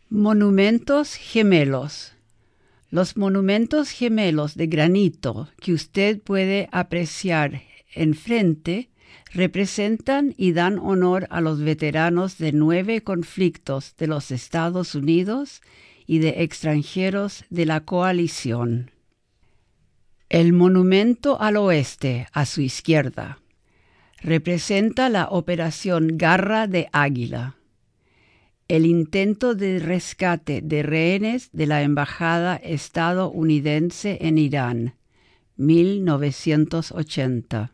Monumentos gemelos. Los monumentos gemelos de granito que usted puede apreciar enfrente representan y dan honor a los veteranos de 9 conflictos de los Estados Unidos y de extranjeros de la coalición. El monumento al oeste, a su izquierda, representa la Operación Garra de Águila, el intento de rescate de rehenes de la Embajada estadounidense en Irán, 1980.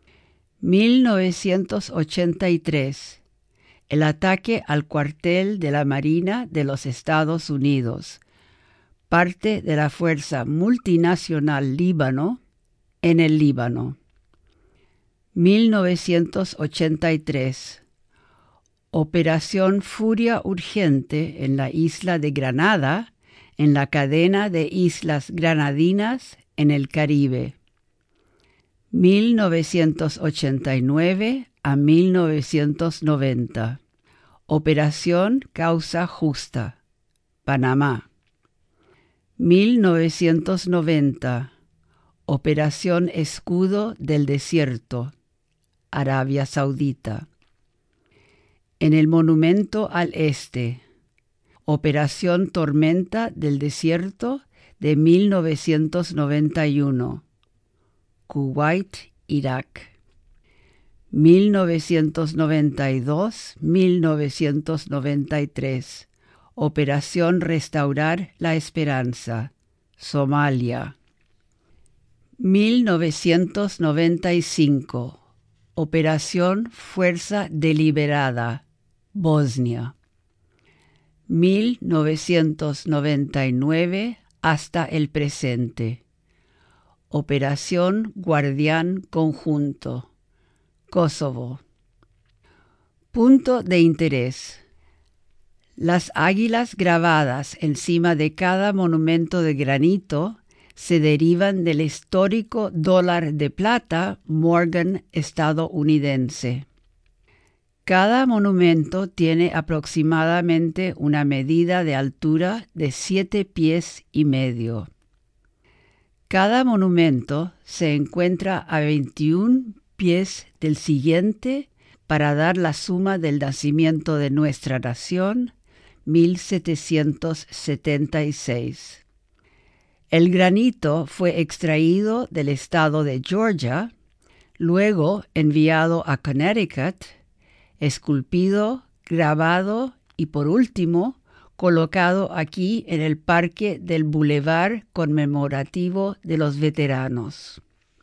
1983. El ataque al cuartel de la Marina de los Estados Unidos, parte de la Fuerza Multinacional Líbano, en el Líbano. 1983. Operación Furia Urgente en la isla de Granada, en la cadena de islas granadinas en el Caribe. 1989 a 1990. Operación Causa Justa, Panamá. 1990. Operación Escudo del Desierto, Arabia Saudita. En el monumento al este, Operación Tormenta del Desierto de 1991, Kuwait, Irak. 1992-1993, Operación Restaurar la Esperanza, Somalia. 1995, Operación Fuerza Deliberada, Bosnia. 1999 hasta el presente. Operación Guardián Conjunto, Kosovo. Punto de interés. Las águilas grabadas encima de cada monumento de granito se derivan del histórico dólar de plata Morgan estadounidense. Cada monumento tiene aproximadamente una medida de altura de 7,5 pies. Cada monumento se encuentra a 21 pies del siguiente para dar la suma del nacimiento de nuestra nación, 1776. El granito fue extraído del estado de Georgia, luego enviado a Connecticut, esculpido, grabado y por último colocado aquí en el parque del Boulevard Conmemorativo de los Veteranos.